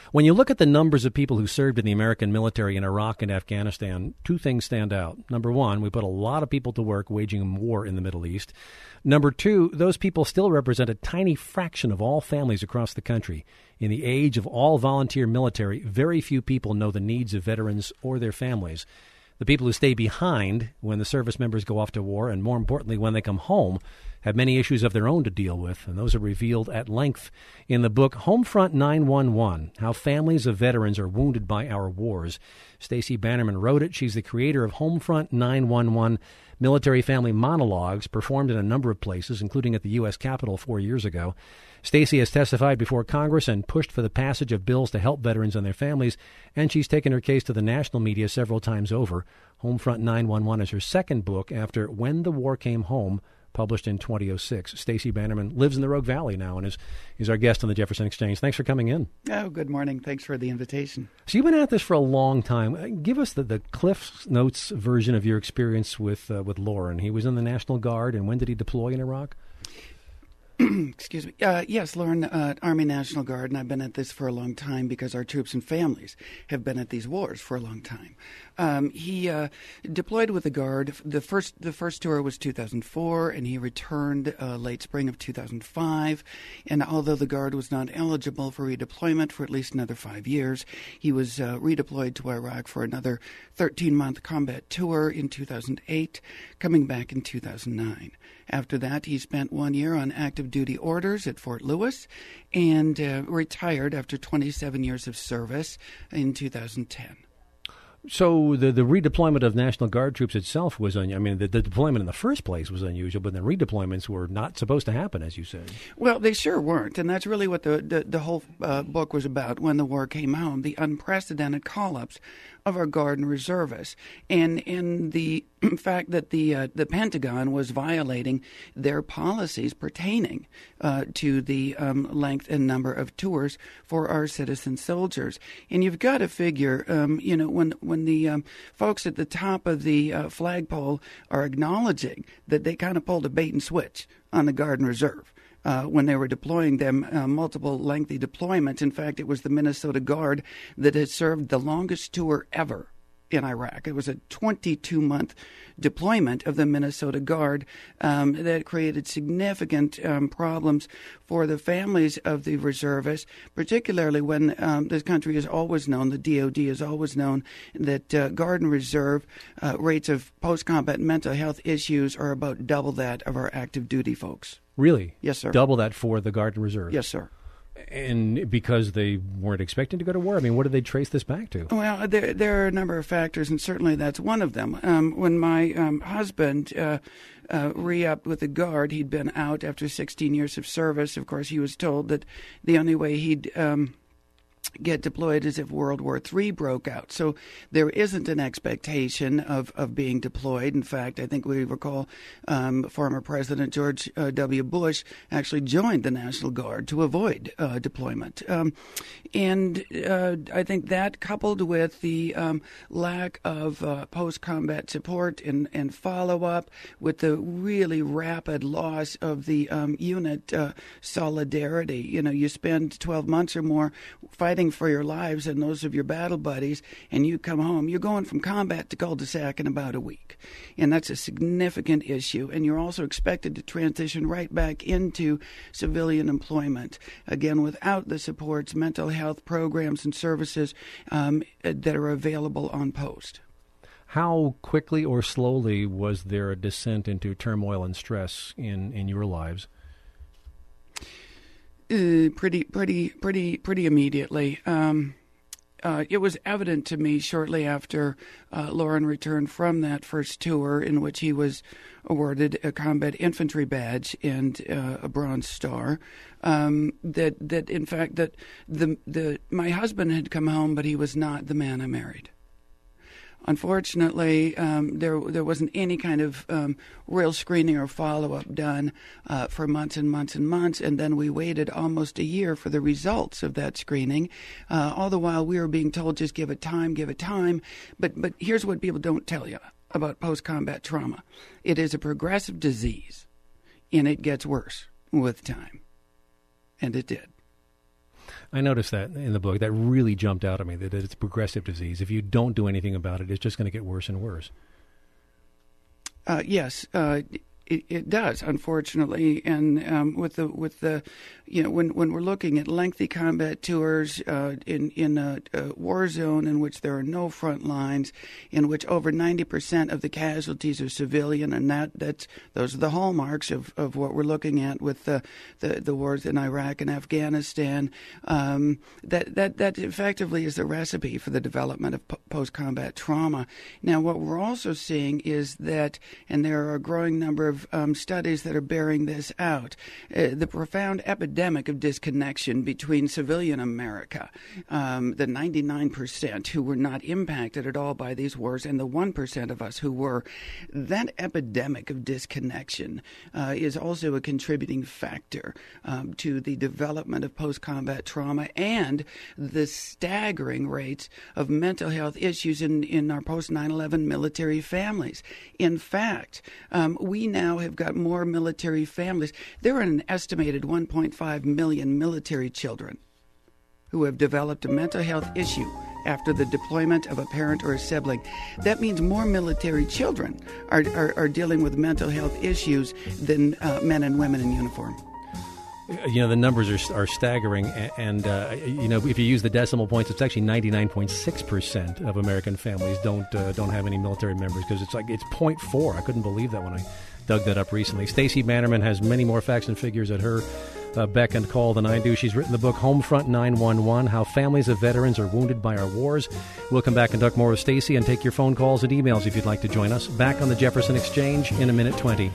When you look at the numbers of people who served in the American military in Iraq and Afghanistan, two things stand out. Number one, we put a lot of people to work waging war in the Middle East. Number two, those people still represent a tiny fraction of all families across the country. In the age of all volunteer military, very few people know the needs of veterans or their families. The people who stay behind when the service members go off to war, and more importantly, when they come home, have many issues of their own to deal with, and those are revealed at length in the book Homefront 911, How Families of Veterans Are Wounded by Our Wars. Stacey Bannerman wrote it. She's the creator of Homefront 911, Military Family Monologues, performed in a number of places, including at the U.S. Capitol 4 years ago. Stacey has testified before Congress and pushed for the passage of bills to help veterans and their families, and she's taken her case to the national media several times over. Homefront 911 is her second book after When the War Came Home, published in 2006. Stacey Bannerman lives in the Rogue Valley now and is our guest on the Jefferson Exchange. Thanks for coming in. Oh, good morning. Thanks for the invitation. So you've been at this for a long time. Give us the Cliff Notes version of your experience with Loren. He was in the National Guard, and when did he deploy in Iraq? Excuse me. Yes, Loren, Army National Guard, and I've been at this for a long time because our troops and families have been at these wars for a long time. He deployed with the Guard. The first tour was 2004, and he returned late spring of 2005. And although the Guard was not eligible for redeployment for at least another 5 years, he was redeployed to Iraq for another 13-month combat tour in 2008, coming back in 2009. After that, he spent 1 year on active duty orders at Fort Lewis and retired after 27 years of service in 2010. So the redeployment of National Guard troops itself was, the deployment in the first place was unusual, but the redeployments were not supposed to happen, as you said. Well, they sure weren't, and that's really what the whole book was about, When the War Came Home, the unprecedented call-ups of our Guard and reservists, and the fact that the Pentagon was violating their policies pertaining to the length and number of tours for our citizen soldiers. And you've got to figure, when the folks at the top of the flagpole are acknowledging that they kind of pulled a bait and switch on the Guard and Reserve. When they were deploying them, multiple lengthy deployments. In fact, it was the Minnesota Guard that had served the longest tour ever in Iraq. It was a 22-month deployment of the Minnesota Guard that created significant problems for the families of the reservists, particularly when this country has always known, the DOD has always known, that Guard and Reserve rates of post-combat mental health issues are about double that of our active duty folks. Really? Yes, sir. Double that for the Guard and Reserve? Yes, sir. And because they weren't expecting to go to war? I mean, what did they trace this back to? Well, there are a number of factors, and certainly that's one of them. When my husband re-upped with the Guard, he'd been out after 16 years of service. Of course, he was told that the only way he'd get deployed as if World War III broke out. So there isn't an expectation of being deployed. In fact, I think we recall former President George W. Bush actually joined the National Guard to avoid deployment. And I think that, coupled with the lack of post-combat support and follow-up, with the really rapid loss of the unit solidarity. You spend 12 months or more fighting for your lives and those of your battle buddies, and you come home, you're going from combat to cul-de-sac in about a week. And that's a significant issue. And you're also expected to transition right back into civilian employment, again, without the supports, mental health programs and services that are available on post. How quickly or slowly was there a descent into turmoil and stress in your lives? Pretty immediately. It was evident to me shortly after Loren returned from that first tour, in which he was awarded a combat infantry badge and a Bronze Star, that in fact that my husband had come home, but he was not the man I married. Unfortunately, there wasn't any kind of real screening or follow-up done for months and months and months, and then we waited almost a year for the results of that screening. All the while, we were being told, just give it time. But here's what people don't tell you about post-combat trauma. It is a progressive disease, and it gets worse with time. And it did. I noticed that in the book. That really jumped out at me, that it's a progressive disease. If you don't do anything about it, it's just going to get worse and worse. Yes, it does, unfortunately, and with the when we're looking at lengthy combat tours in a war zone in which there are no front lines, in which over 90% of the casualties are civilian, and those are the hallmarks of what we're looking at with the wars in Iraq and Afghanistan. That effectively is the recipe for the development of post-combat trauma. Now, what we're also seeing is that, and there are a growing number of studies that are bearing this out, the profound epidemic of disconnection between civilian America, the 99% who were not impacted at all by these wars, and the 1% of us who were. That epidemic of disconnection is also a contributing factor to the development of post-combat trauma and the staggering rates of mental health issues in our post-9/11 military families. In fact, we now have got more military families. There are an estimated 1.5 million military children who have developed a mental health issue after the deployment of a parent or a sibling. That means more military children are dealing with mental health issues than men and women in uniform. The numbers are staggering, and if you use the decimal points, it's actually 99.6% of American families don't have any military members, because it's 0.4. I couldn't believe that when I dug that up recently. Stacey Bannerman has many more facts and figures at her beck and call than I do. She's written the book Homefront 911: How Families of Veterans Are Wounded by Our Wars. We'll come back and talk more with Stacey and take your phone calls and emails if you'd like to join us. Back on the Jefferson Exchange in a minute 20.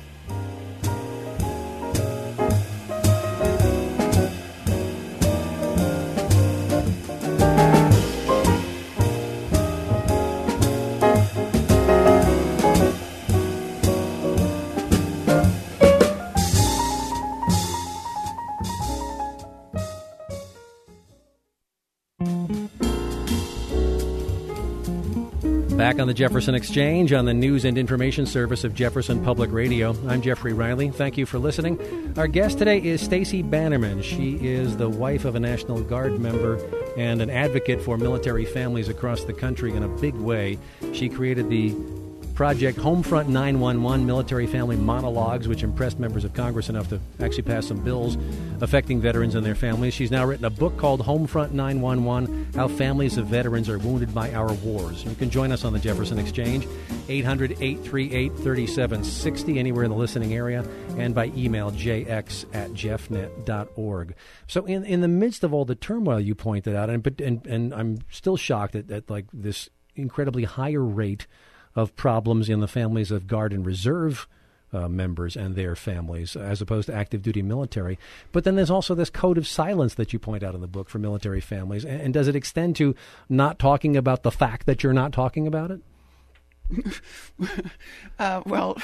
Back on the Jefferson Exchange on the news and information service of Jefferson Public Radio. I'm Jeffrey Riley. Thank you for listening. Our guest today is Stacey Bannerman. She is the wife of a National Guard member and an advocate for military families across the country in a big way. She created the project Homefront 911 Military Family Monologues, which impressed members of Congress enough to actually pass some bills affecting veterans and their families. She's now written a book called Homefront 911: How Families of Veterans Are Wounded by Our Wars. You can join us on the Jefferson Exchange, 800-838-3760, anywhere in the listening area, and by email, jx@jeffnet.org. So in the midst of all the turmoil you pointed out, and I'm still shocked at like this incredibly higher rate of problems in the families of Guard and Reserve members and their families, as opposed to active duty military. But then there's also this code of silence that you point out in the book for military families. And does it extend to not talking about the fact that you're not talking about it? Well,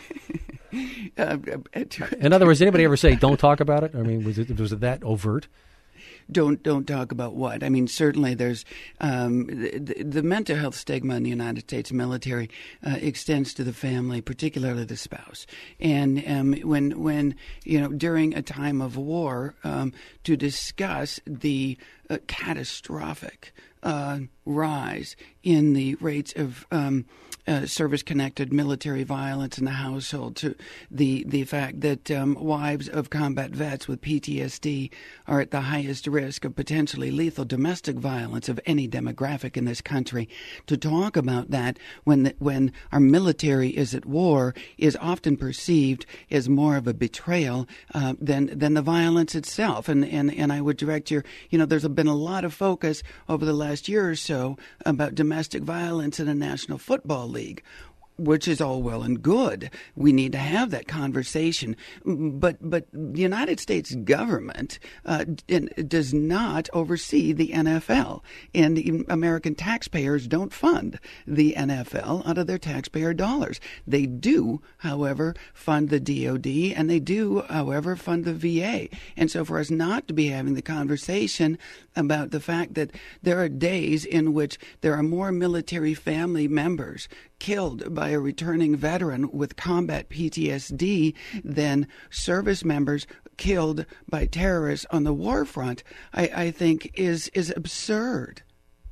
in other words, did anybody ever say, don't talk about it? I mean, was it that overt? Don't talk about what? I mean, certainly there's the mental health stigma in the United States military extends to the family, particularly the spouse. And when during a time of war, to discuss the catastrophic rise in the rates of service-connected military violence in the household, to the fact that wives of combat vets with PTSD are at the highest risk of potentially lethal domestic violence of any demographic in this country. To talk about that when our military is at war is often perceived as more of a betrayal than the violence itself. And I would direct there's been a lot of focus over the last year or so about domestic violence in a National Football League, which is all well and good. We need to have that conversation. But the United States government does not oversee the NFL. And American taxpayers don't fund the NFL out of their taxpayer dollars. They do, however, fund the DOD, and they do, however, fund the VA. And so for us not to be having the conversation about the fact that there are days in which there are more military family members killed by by a returning veteran with combat PTSD than service members killed by terrorists on the war front, I think is absurd.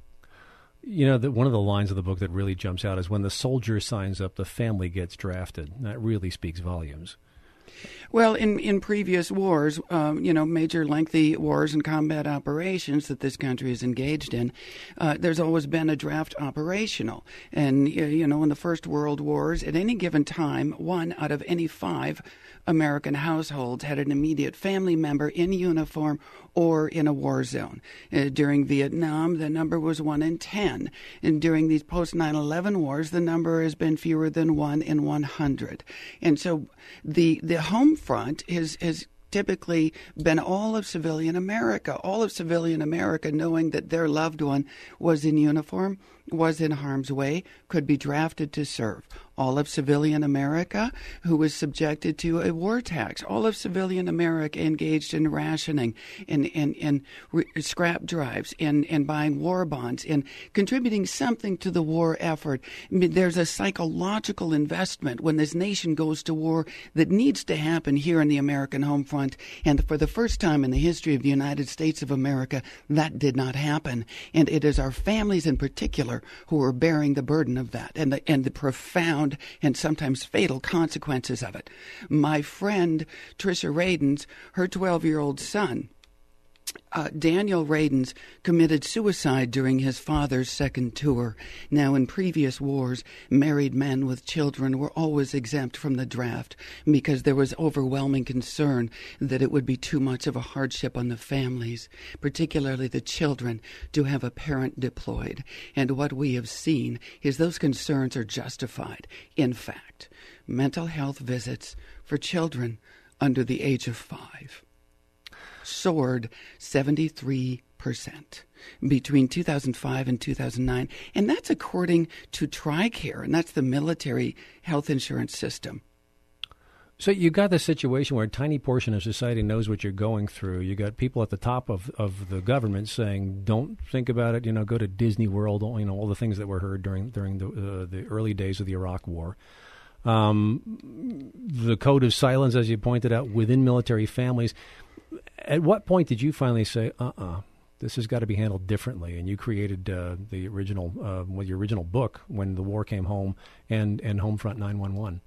You know, one of the lines of the book that really jumps out is when the soldier signs up, the family gets drafted. That really speaks volumes. Well, in previous wars, major lengthy wars and combat operations that this country is engaged in, there's always been a draft operational. And, in the First World Wars, at any given time, 1 out of any 5 American households had an immediate family member in uniform or in a war zone. During Vietnam, the number was 1 in 10. And during these post-9/11 wars, the number has been fewer than 1 in 100. And so the home front has typically been all of civilian America, knowing that their loved one was in uniform, was in harm's way, could be drafted to serve. All of civilian America who was subjected to a war tax. All of civilian America engaged in rationing and scrap drives and buying war bonds and contributing something to the war effort. I mean, there's a psychological investment when this nation goes to war that needs to happen here in the American home front. And for the first time in the history of the United States of America, that did not happen. And it is our families in particular who are bearing the burden of that and the profound and sometimes fatal consequences of it. My friend Tricia Radins, her 12-year-old son, Daniel Radins, committed suicide during his father's second tour. Now, in previous wars, married men with children were always exempt from the draft because there was overwhelming concern that it would be too much of a hardship on the families, particularly the children, to have a parent deployed. And what we have seen is those concerns are justified. In fact, mental health visits for children under the age of 5 soared 73% between 2005 and 2009. And that's according to TRICARE, and that's the military health insurance system. So you got this situation where a tiny portion of society knows what you're going through. You got people at the top of the government saying, don't think about it, go to Disney World, all the things that were heard during the early days of the Iraq War. The code of silence, as you pointed out, within military families. At what point did you finally say, this has got to be handled differently? And you created your original book, When the War Came Home, and Homefront 911.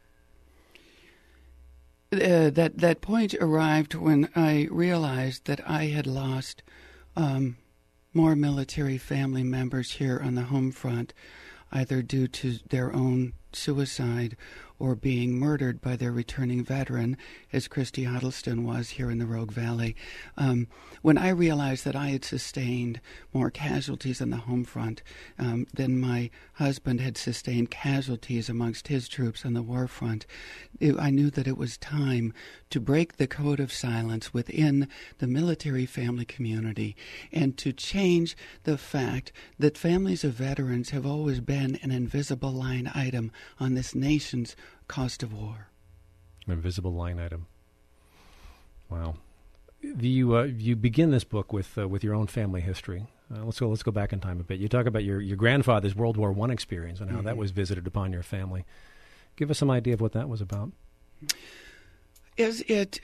That point arrived when I realized that I had lost more military family members here on the home front, either due to their own suicide or being murdered by their returning veteran, as Christy Huddleston was here in the Rogue Valley. When I realized that I had sustained more casualties on the home front than my husband had sustained casualties amongst his troops on the war front, I knew that it was time to break the code of silence within the military family community and to change the fact that families of veterans have always been an invisible line item on this nation's cost of war. Invisible line item. Wow. You begin this book with your own family history. Let's go back in time a bit. You talk about your grandfather's World War I experience and how that was visited upon your family. Give us some idea of what that was about. Is it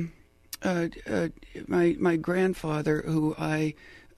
my grandfather, who I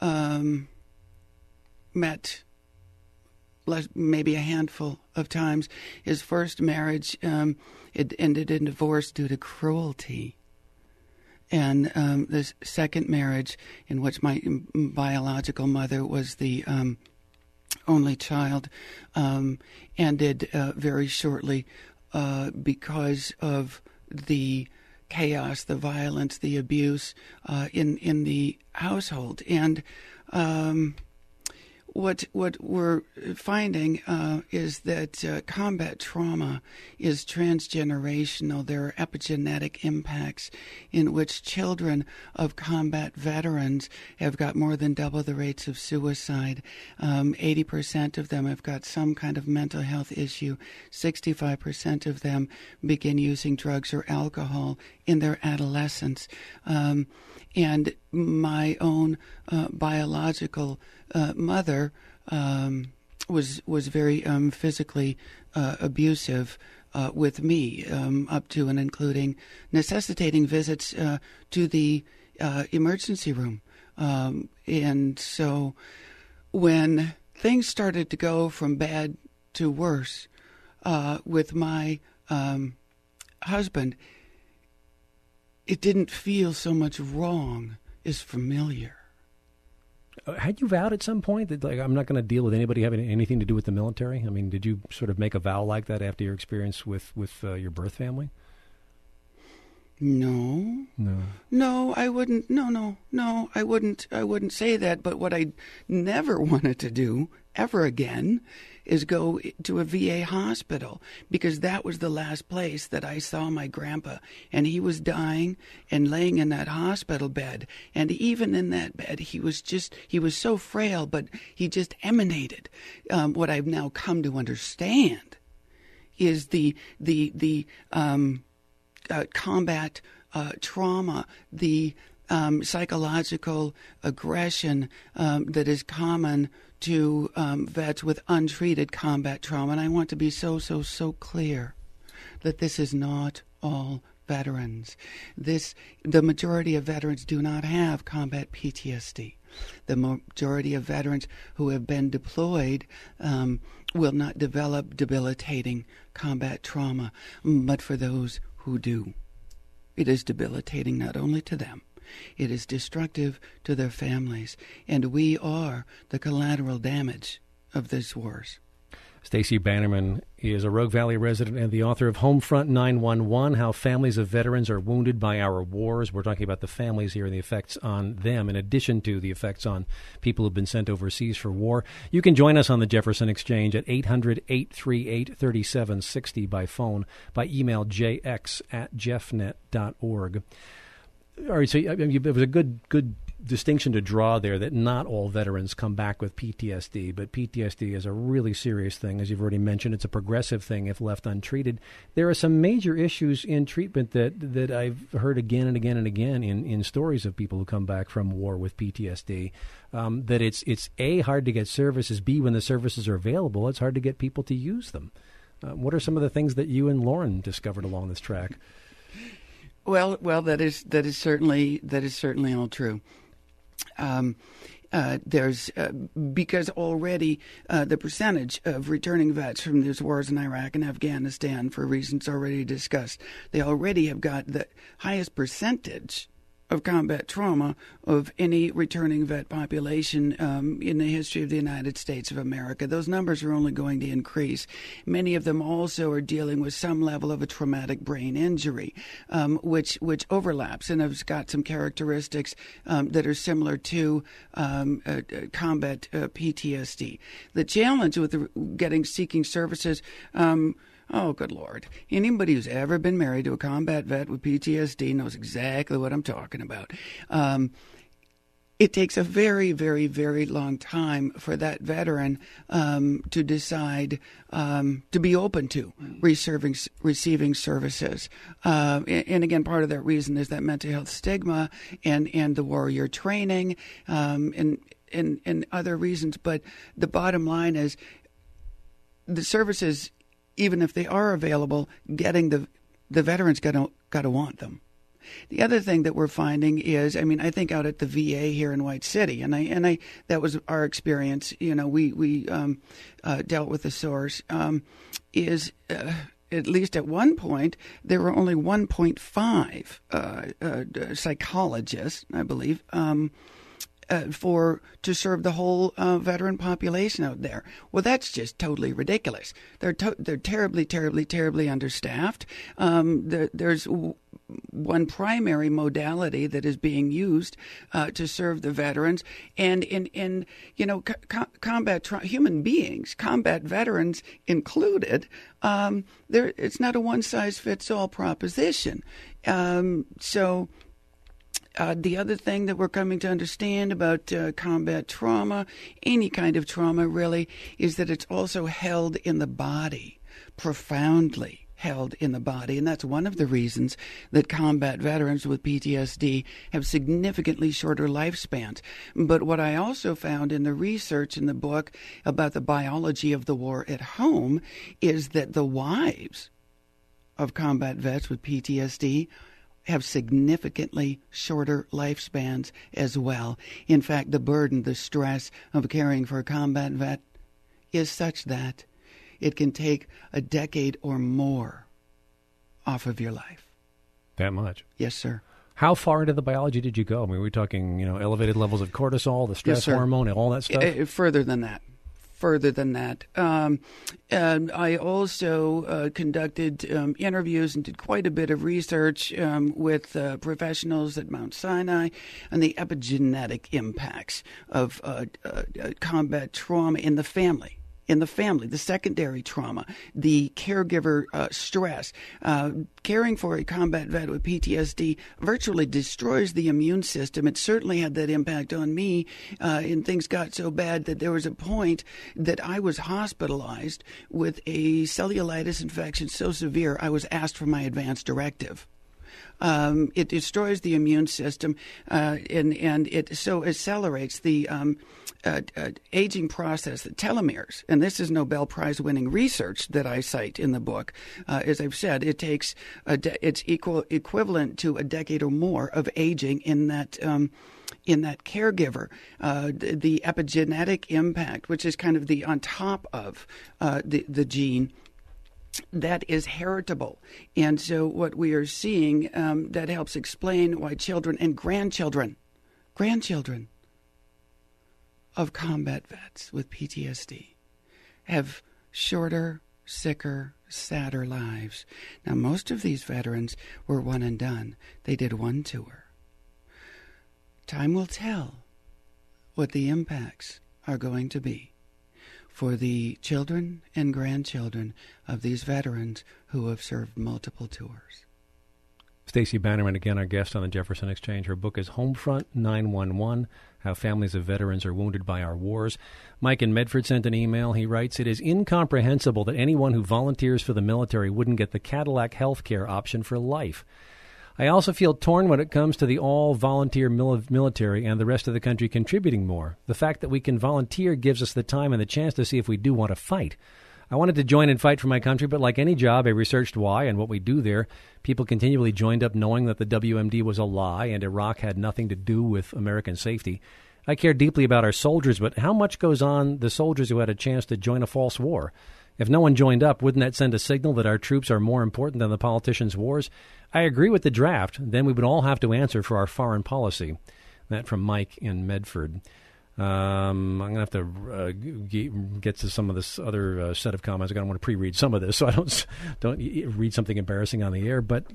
met maybe a handful of times. His first marriage, it ended in divorce due to cruelty. And the second marriage, in which my biological mother was the only child, ended very shortly because of the chaos, the violence, the abuse in the household. And what we're finding is that combat trauma is transgenerational. There are epigenetic impacts in which children of combat veterans have got more than double the rates of suicide. 80% of them have got some kind of mental health issue. 65% of them begin using drugs or alcohol in their adolescence. And my own biological mother, was very physically abusive with me, up to and including necessitating visits to the emergency room. And so when things started to go from bad to worse with my husband, it didn't feel so much wrong as familiar. Had you vowed at some point that, like, I'm not going to deal with anybody having anything to do with the military? I mean, did you sort of make a vow like that after your experience with your birth family? No, I wouldn't. No, I wouldn't say that. But what I never wanted to do ever again is go to a VA hospital, because that was the last place that I saw my grandpa, and he was dying and laying in that hospital bed. And even in that bed, he was so frail, but he just emanated. What I've now come to understand is the combat trauma, the psychological aggression that is common to vets with untreated combat trauma. And I want to be so clear that this is not all veterans. The majority of veterans do not have combat PTSD. The majority of veterans who have been deployed will not develop debilitating combat trauma. But for those who do, it is debilitating not only to them, it is destructive to their families, and we are the collateral damage of these wars. Stacey Bannerman is a Rogue Valley resident and the author of Homefront 911, How Families of Veterans Are Wounded by Our Wars. We're talking about the families here and the effects on them, in addition to the effects on people who've been sent overseas for war. You can join us on the Jefferson Exchange at 800-838-3760 by phone, by email jx@jeffnet.org. All right, so it was a good distinction to draw there, that not all veterans come back with PTSD, but PTSD is a really serious thing. As you've already mentioned, it's a progressive thing if left untreated. There are some major issues in treatment that I've heard again and again and again in stories of people who come back from war with PTSD, that it's A, hard to get services, B, when the services are available, it's hard to get people to use them. What are some of the things that you and Lauren discovered along this track? Well, that is certainly all true. There's because already the percentage of returning vets from these wars in Iraq and Afghanistan, for reasons already discussed, they already have got the highest percentage of combat trauma of any returning vet population in the history of the United States of America. Those numbers are only going to increase. Many of them also are dealing with some level of a traumatic brain injury, which overlaps and has got some characteristics that are similar to combat PTSD. The challenge with seeking services, oh, good Lord. Anybody who's ever been married to a combat vet with PTSD knows exactly what I'm talking about. It takes a very, very, very long time for that veteran to decide to be open to receiving services. And again, part of that reason is that mental health stigma and the warrior training and other reasons. But the bottom line is the services, even if they are available, getting the veterans got to want them. The other thing that we're finding is, I think out at the VA here in White City, and I that was our experience. We dealt with the source. Is at least at one point there were only 1.5 psychologists, I believe. To serve the whole veteran population out there. Well, that's just totally ridiculous. They're terribly, terribly, terribly understaffed. There's one primary modality that is being used to serve the veterans, and in combat human beings, combat veterans included. It's not a one size fits all proposition. The other thing that we're coming to understand about combat trauma, any kind of trauma really, is that it's also held in the body profoundly. held in the body, and that's one of the reasons that combat veterans with PTSD have significantly shorter lifespans. But what I also found in the research in the book about the biology of the war at home is that the wives of combat vets with PTSD have significantly shorter lifespans as well. In fact, the burden, the stress of caring for a combat vet is such that it can take a decade or more off of your life. That much? Yes, sir. How far into the biology did you go? I mean, we're talking, elevated levels of cortisol, the stress hormone, and all that stuff? Further than that. And I also conducted interviews and did quite a bit of research with professionals at Mount Sinai on the epigenetic impacts of combat trauma in the family. The secondary trauma, the caregiver stress. Caring for a combat vet with PTSD virtually destroys the immune system. It certainly had that impact on me, and things got so bad that there was a point that I was hospitalized with a cellulitis infection so severe I was asked for my advance directive. It destroys the immune system, and it so accelerates the aging process, the telomeres. And this is Nobel Prize-winning research that I cite in the book. As I've said, it takes it's equivalent to a decade or more of aging in that caregiver. The epigenetic impact, which is kind of the on top of the gene, that is heritable. And so what we are seeing, that helps explain why children and grandchildren of combat vets with PTSD have shorter, sicker, sadder lives. Now, most of these veterans were one and done. They did one tour. Time will tell what the impacts are going to be for the children and grandchildren of these veterans who have served multiple tours. Stacey Bannerman, again, our guest on the Jefferson Exchange. Her book is Homefront 911, How Families of Veterans Are Wounded by Our Wars. Mike in Medford sent an email. He writes, "It is incomprehensible that anyone who volunteers for the military wouldn't get the Cadillac health care option for life. I also feel torn when it comes to the all-volunteer military and the rest of the country contributing more. The fact that we can volunteer gives us the time and the chance to see if we do want to fight. I wanted to join and fight for my country, but like any job, I researched why and what we do there. People continually joined up knowing that the WMD was a lie and Iraq had nothing to do with American safety. I care deeply about our soldiers, but how much goes on the soldiers who had a chance to join a false war? If no one joined up, wouldn't that send a signal that our troops are more important than the politicians' wars? I agree with the draft. Then we would all have to answer for our foreign policy." That from Mike in Medford. I'm going to have to get to some of this other set of comments. I don't want to pre-read some of this, so I don't read something embarrassing on the air. But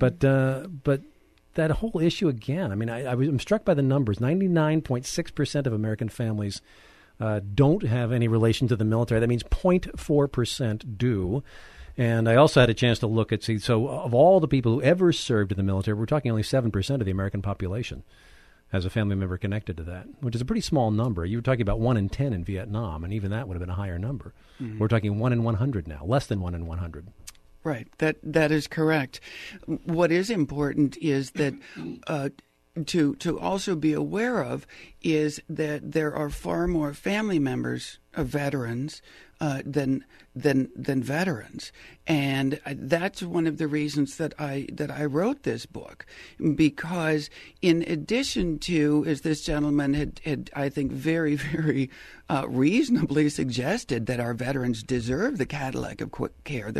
that whole issue again. I mean, I'm struck by the numbers. 99.6% of American families don't have any relation to the military. That means 0.4% do. And I also had a chance to look at, so of all the people who ever served in the military, we're talking only 7% of the American population has a family member connected to that, which is a pretty small number. You were talking about 1 in 10 in Vietnam, and even that would have been a higher number. Mm-hmm. We're talking 1 in 100 now, less than 1 in 100. Right. That is correct. What is important is that to also be aware of is that there are far more family members of veterans than veterans, and that's one of the reasons that I wrote this book, because in addition to, as this gentleman had I think very, very reasonably suggested, that our veterans deserve the Cadillac of quick care.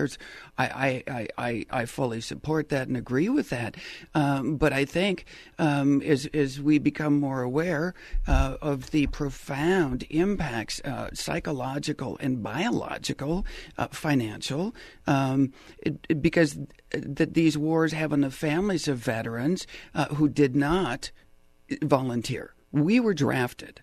I fully support that and agree with that, but I think as we become more aware of the profound impacts, psychological and biological, financial, because these wars have on the families of veterans who did not volunteer. We were drafted.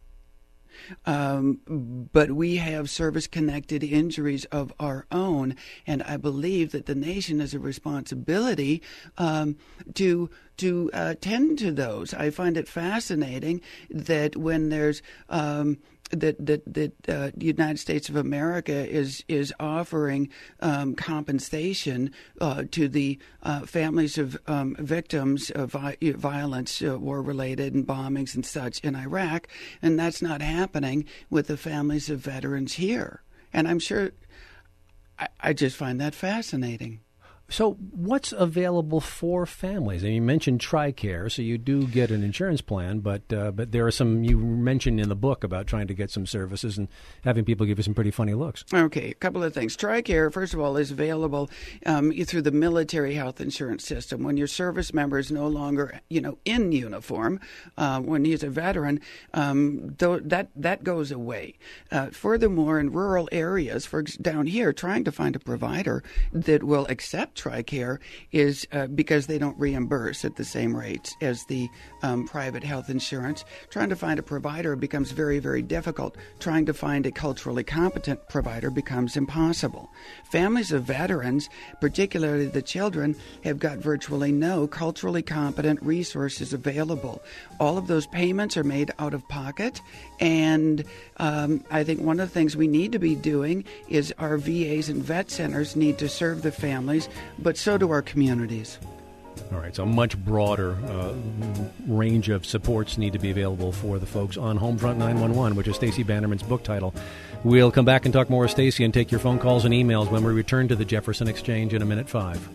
But we have service-connected injuries of our own, and I believe that the nation has a responsibility to tend to those. I find it fascinating that when there's the United States of America is offering compensation to the families of victims of violence, war-related, and bombings and such in Iraq, and that's not happening with the families of veterans here. And I'm sure I just find that fascinating. So what's available for families? And you mentioned TRICARE, so you do get an insurance plan, but there are some, you mentioned in the book about trying to get some services and having people give you some pretty funny looks. Okay, a couple of things. TRICARE, first of all, is available through the military health insurance system. When your service member is no longer, in uniform, when he's a veteran, that goes away. Furthermore, in rural areas, down here, trying to find a provider that will accept TRICARE is because they don't reimburse at the same rates as the private health insurance. Trying to find a provider becomes very, very difficult. Trying to find a culturally competent provider becomes impossible. Families of veterans, particularly the children, have got virtually no culturally competent resources available. All of those payments are made out of pocket, and I think one of the things we need to be doing is our VAs and vet centers need to serve the families, but so do our communities. All right, so a much broader range of supports need to be available for the folks on Homefront 911, which is Stacey Bannerman's book title. We'll come back and talk more with Stacey and take your phone calls and emails when we return to the Jefferson Exchange in a minute 5.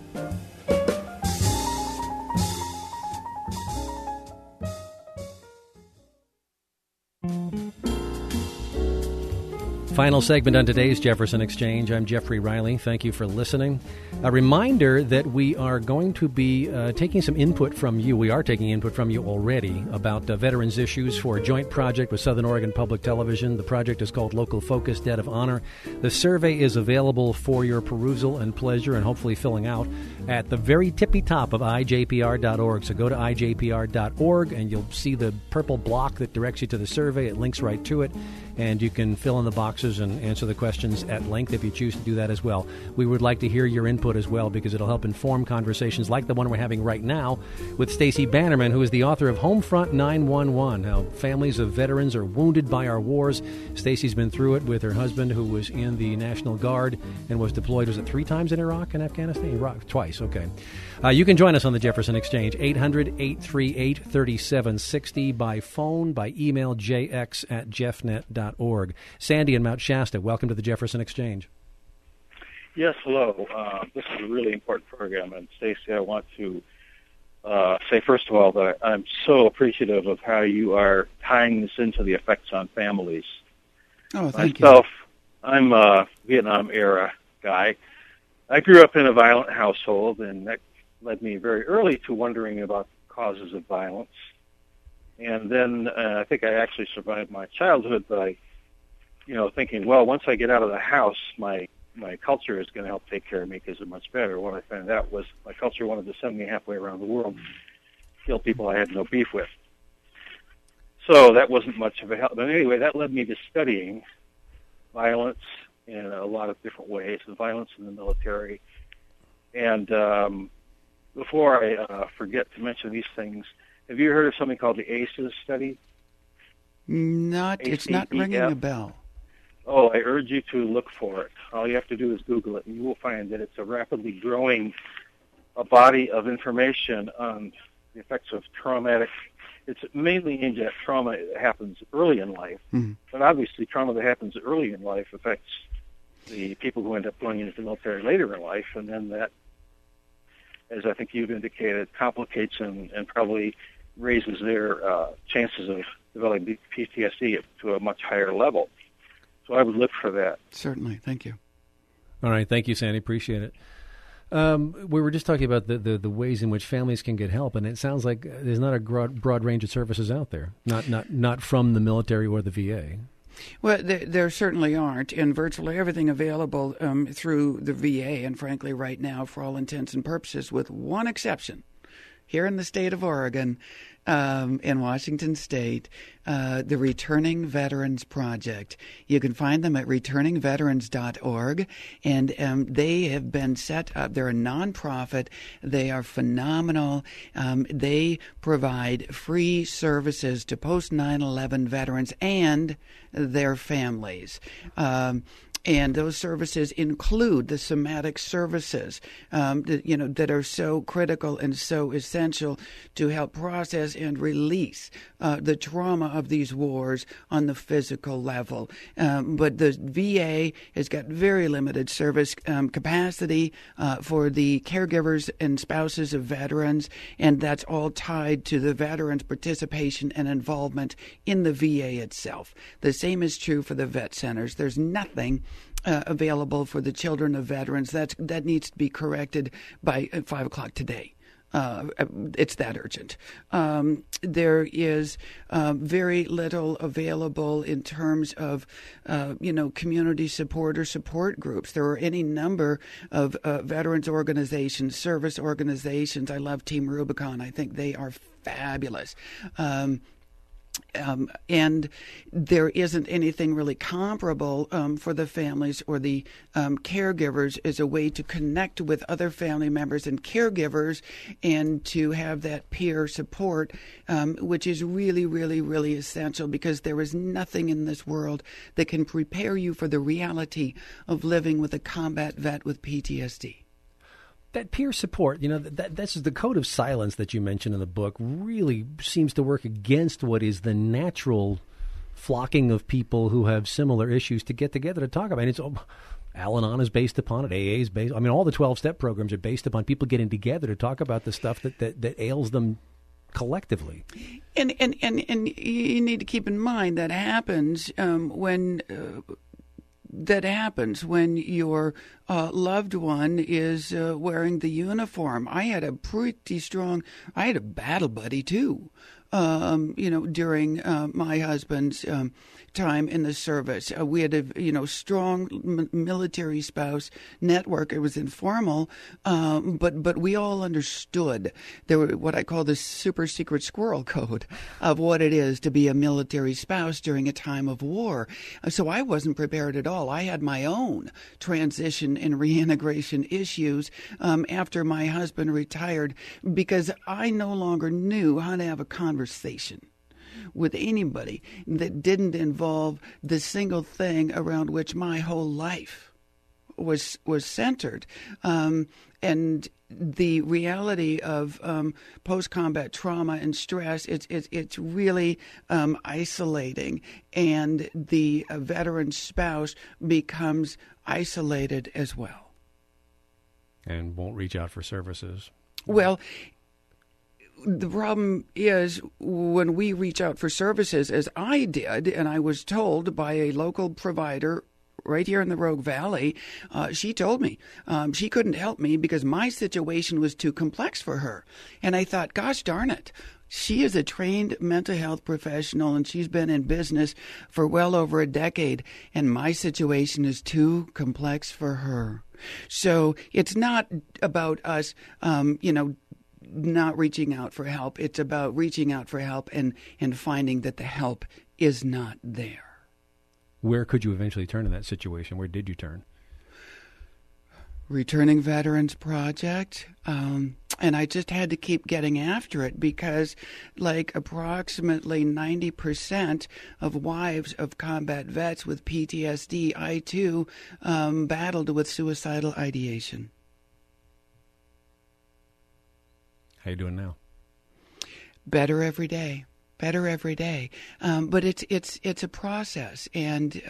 Final segment on today's Jefferson Exchange. I'm Jeffrey Riley. Thank you for listening. A reminder that we are going to be taking some input from you. We are taking input from you already about veterans issues for a joint project with Southern Oregon Public Television. The project is called Local Focus, Debt of Honor. The survey is available for your perusal and pleasure and hopefully filling out at the very tippy top of ijpr.org. So go to ijpr.org and you'll see the purple block that directs you to the survey. It links right to it. And you can fill in the boxes and answer the questions at length if you choose to do that as well. We would like to hear your input as well because it'll help inform conversations like the one we're having right now with Stacey Bannerman, who is the author of Homefront 911, How Families of Veterans Are Wounded by Our Wars. Stacey's been through it with her husband, who was in the National Guard and was deployed, was it 3 times in Iraq and Afghanistan? Iraq, twice, okay. You can join us on the Jefferson Exchange, 800-838-3760, by phone, by email, jx@jeffnet.org. Sandy in Mount Shasta, welcome to the Jefferson Exchange. Yes, hello. This is a really important program, and Stacey, I want to say, first of all, that I'm so appreciative of how you are tying this into the effects on families. Oh, thank Myself, I'm a Vietnam-era guy. I grew up in a violent household, and that led me very early to wondering about causes of violence. And then I think I actually survived my childhood by, thinking, well, once I get out of the house, my culture is going to help take care of me because it's much better. What I found out was my culture wanted to send me halfway around the world, kill people I had no beef with. So that wasn't much of a help. But anyway, that led me to studying violence in a lot of different ways, the violence in the military. And before I forget to mention these things, have you heard of something called the ACEs study? It's not ringing a bell. Oh, I urge you to look for it. All you have to do is Google it, and you will find that it's a rapidly growing body of information on the effects of traumatic. It's mainly aimed at trauma that happens early in life, but obviously trauma that happens early in life affects the people who end up going into the military later in life, and then that, as I think you've indicated, complicates and probably raises their chances of developing PTSD to a much higher level. So I would look for that. Certainly. Thank you. All right. Thank you, Sandy. Appreciate it. We were just talking about the ways in which families can get help, and it sounds like there's not a broad range of services out there, not from the military or the VA. Well, there certainly aren't, and virtually everything available through the VA, and frankly right now, for all intents and purposes, with one exception, here in the state of Oregon, in Washington State, the Returning Veterans Project. You can find them at returningveterans.org, and they have been set up. They're a nonprofit. They are phenomenal. They provide free services to post 9/11 veterans and their families. And those services include the somatic services, that are so critical and so essential to help process and release the trauma of these wars on the physical level. But the VA has got very limited service capacity for the caregivers and spouses of veterans, and that's all tied to the veterans' participation and involvement in the VA itself. The same is true for the vet centers. There's nothing available for the children of veterans. That needs to be corrected by 5 o'clock today. It's that urgent. There is very little available in terms of, community support or support groups. There are any number of veterans organizations, service organizations. I love Team Rubicon. I think they are fabulous. And there isn't anything really comparable for the families or the caregivers as a way to connect with other family members and caregivers and to have that peer support, which is really, really, really essential, because there is nothing in this world that can prepare you for the reality of living with a combat vet with PTSD. That peer support, that's the code of silence that you mentioned in the book, really seems to work against what is the natural flocking of people who have similar issues to get together to talk about it. Al-Anon is based upon it. AA is based. All the 12-step programs are based upon people getting together to talk about the stuff that ails them collectively. And you need to keep in mind that happens when your loved one is wearing the uniform. I had a battle buddy too, during my husband's time in the service. We had a strong military spouse network. It was informal, but we all understood. There were what I call the super secret squirrel code of what it is to be a military spouse during a time of war. So I wasn't prepared at all. I had my own transition and reintegration issues after my husband retired, because I no longer knew how to have a conversation with anybody that didn't involve the single thing around which my whole life was centered. And the reality of post-combat trauma and stress, it's really isolating, and the veteran spouse becomes isolated as well. And won't reach out for services. Well, the problem is when we reach out for services, as I did, and I was told by a local provider right here in the Rogue Valley, she told me she couldn't help me because my situation was too complex for her. And I thought, gosh darn it. She is a trained mental health professional, and she's been in business for well over a decade, and my situation is too complex for her. So it's not about us, not reaching out for help. It's about reaching out for help and finding that the help is not there. Where could you eventually turn in that situation? Where did you turn? Returning Veterans Project. And I just had to keep getting after it because approximately 90% of wives of combat vets with PTSD, I too battled with suicidal ideation. How you doing now? Better every day. But it's a process, and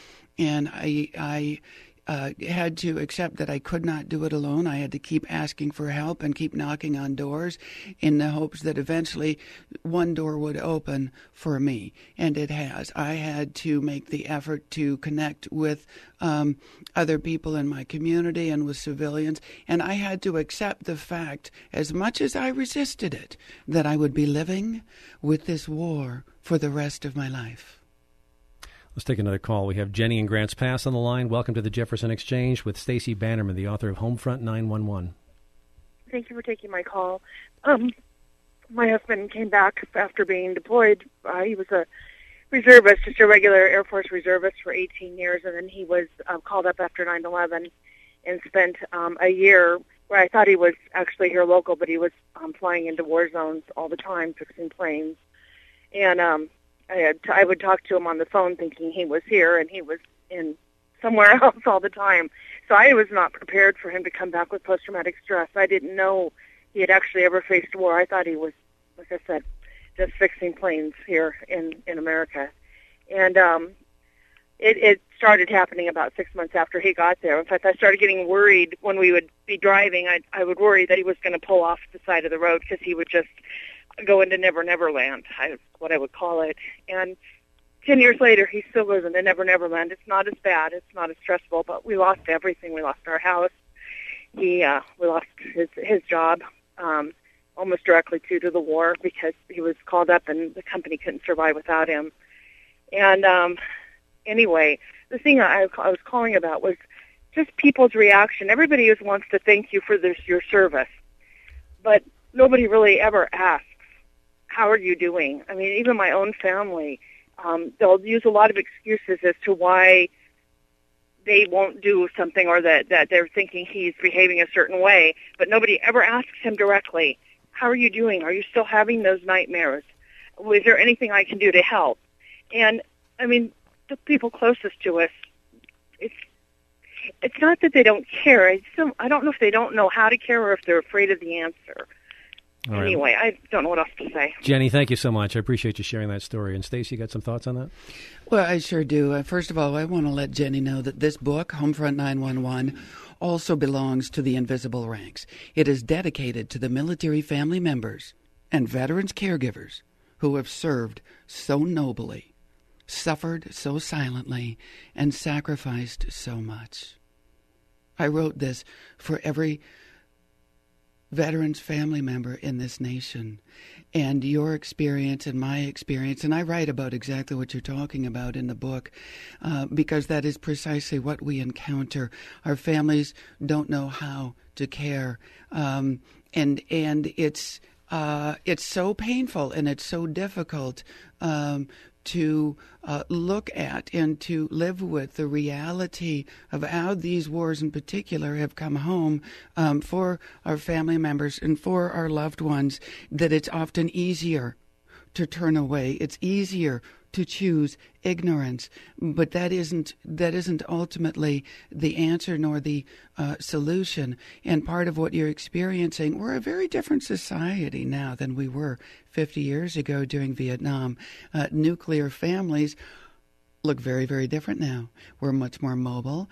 I had to accept that I could not do it alone. I had to keep asking for help and keep knocking on doors in the hopes that eventually one door would open for me, and it has. I had to make the effort to connect with other people in my community and with civilians, and I had to accept the fact, as much as I resisted it, that I would be living with this war for the rest of my life. Let's take another call. We have Jenny in Grants Pass on the line. Welcome to the Jefferson Exchange with Stacey Bannerman, the author of Homefront 911. Thank you for taking my call. my husband came back after being deployed. He was a reservist, just a regular Air Force reservist for 18 years, and then he was called up after 9/11 and spent a year where I thought he was actually here local, but he was flying into war zones all the time, fixing planes. And I would talk to him on the phone thinking he was here, and he was in somewhere else all the time. So I was not prepared for him to come back with post-traumatic stress. I didn't know he had actually ever faced war. I thought he was, like I said, just fixing planes here in America. And it started happening about 6 months after he got there. In fact, I started getting worried when we would be driving. I would worry that he was going to pull off the side of the road because he would just go into Never Never Land, what I would call it. And 10 years later, he still goes into Never Never Land. It's not as bad. It's not as stressful, but we lost everything. We lost our house. We lost his job almost directly due to the war because he was called up and the company couldn't survive without him. And anyway, the thing I was calling about was just people's reaction. Everybody just wants to thank you for your service, but nobody really ever asks, how are you doing? I mean, even my own family, they'll use a lot of excuses as to why they won't do something or that they're thinking he's behaving a certain way, but nobody ever asks him directly, how are you doing? Are you still having those nightmares? Is there anything I can do to help? And, I mean, the people closest to us, it's not that they don't care. I don't know if they don't know how to care or if they're afraid of the answer. All right. Anyway, I don't know what else to say. Jenny, thank you so much. I appreciate you sharing that story. And Stacey, you got some thoughts on that? Well, I sure do. First of all, I want to let Jenny know that this book, Homefront 911, also belongs to the Invisible Ranks. It is dedicated to the military family members and veterans caregivers who have served so nobly, suffered so silently, and sacrificed so much. I wrote this for every veterans family member in this nation, and your experience and my experience, and I write about exactly what you're talking about in the book, because that is precisely what we encounter. Our families don't know how to care, and it's so painful and it's so difficult to look at and to live with the reality of how these wars in particular have come home for our family members and for our loved ones, that it's often easier to turn away. It's easier to choose ignorance, but that isn't ultimately the answer nor the solution. And part of what you're experiencing, we're a very different society now than we were 50 years ago during Vietnam. Nuclear families look very, very different now. We're much more mobile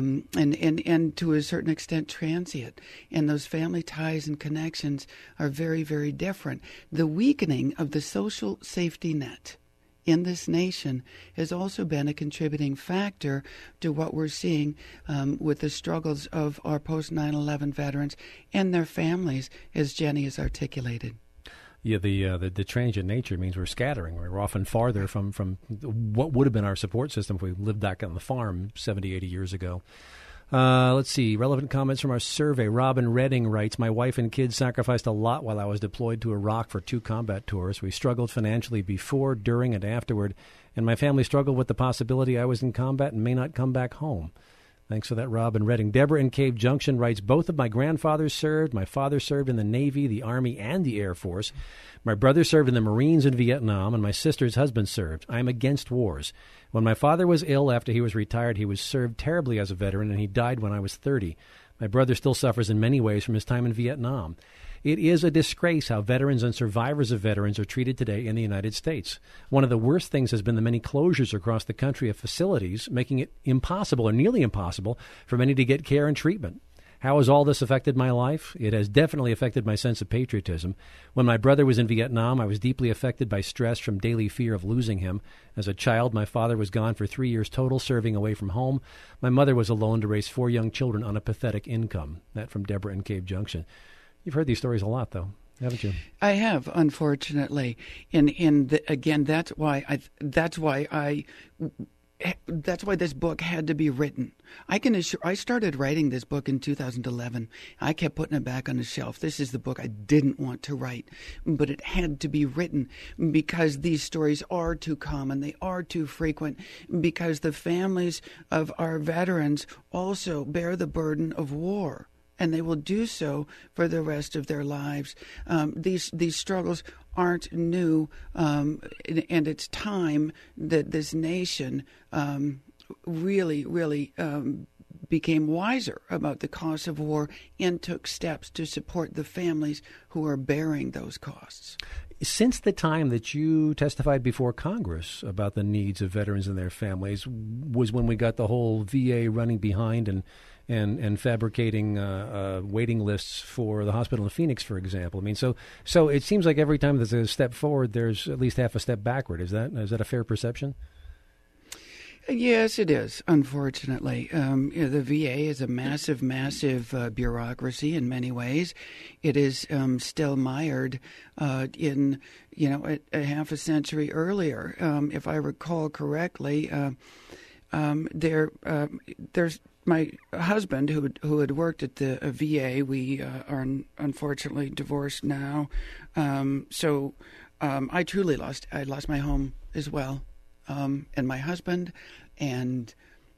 and to a certain extent transient. And those family ties and connections are very, very different. The weakening of the social safety net in this nation has also been a contributing factor to what we're seeing with the struggles of our post-9/11 veterans and their families, as Jenny has articulated. Yeah, the transient nature means we're scattering. We're often farther from what would have been our support system if we lived back on the farm 70, 80 years ago. Let's see. Relevant comments from our survey. Robin Redding writes, my wife and kids sacrificed a lot while I was deployed to Iraq for 2 combat tours. We struggled financially before, during, and afterward, and my family struggled with the possibility I was in combat and may not come back home. Thanks for that, Robin Redding. Deborah in Cave Junction writes, both of my grandfathers served. My father served in the Navy, the Army, and the Air Force. My brother served in the Marines in Vietnam, and my sister's husband served. I am against wars. When my father was ill after he was retired, he was served terribly as a veteran, and he died when I was 30. My brother still suffers in many ways from his time in Vietnam. It is a disgrace how veterans and survivors of veterans are treated today in the United States. One of the worst things has been the many closures across the country of facilities, making it impossible or nearly impossible for many to get care and treatment. How has all this affected my life? It has definitely affected my sense of patriotism. When my brother was in Vietnam, I was deeply affected by stress from daily fear of losing him. As a child, my father was gone for 3 years total, serving away from home. My mother was alone to raise 4 young children on a pathetic income. That from Deborah in Cave Junction. You've heard these stories a lot, though, haven't you? I have, unfortunately. And again, that's why I that's why this book had to be written. I started writing this book in 2011. I kept putting it back on the shelf. This is the book I didn't want to write, but it had to be written because these stories are too common. They are too frequent because the families of our veterans also bear the burden of war, and they will do so for the rest of their lives. These struggles aren't new, and it's time that this nation really became wiser about the costs of war and took steps to support the families who are bearing those costs. Since the time that you testified before Congress about the needs of veterans and their families was when we got the whole VA running behind and fabricating waiting lists for the hospital in Phoenix, for example. I mean, so it seems like every time there's a step forward, there's at least half a step backward. Is that a fair perception? Yes, it is, unfortunately. The VA is a massive bureaucracy in many ways. It is still mired in, a half a century earlier. If I recall correctly, there's my husband who had worked at the VA. We are unfortunately divorced now. So I truly lost my home as well. And my husband, and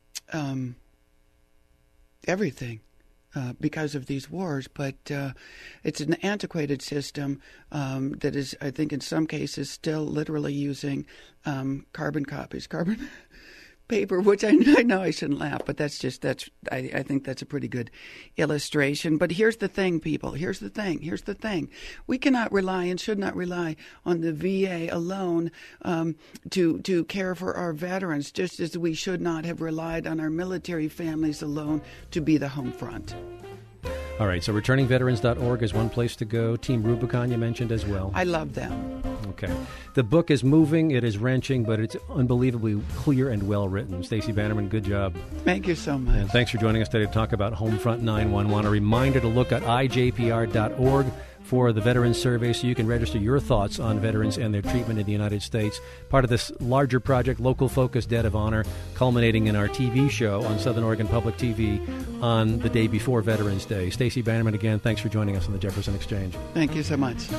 everything because of these wars. But it's an antiquated system that is, I think, in some cases still literally using carbon paper, which I know I shouldn't laugh, but I think that's a pretty good illustration. But here's the thing, people. Here's the thing. We cannot rely and should not rely on the VA alone to care for our veterans, just as we should not have relied on our military families alone to be the home front. All right, so returningveterans.org is one place to go. Team Rubicon you mentioned as well. I love them. Okay. The book is moving, it is wrenching, but it's unbelievably clear and well written. Stacey Bannerman, good job. Thank you so much. And thanks for joining us today to talk about Homefront 911. A reminder to look at ijpr.org for the Veterans Survey so you can register your thoughts on veterans and their treatment in the United States. Part of this larger project, Local Focus Debt of Honor, culminating in our TV show on Southern Oregon Public TV on the day before Veterans Day. Stacey Bannerman, again, thanks for joining us on the Jefferson Exchange. Thank you so much.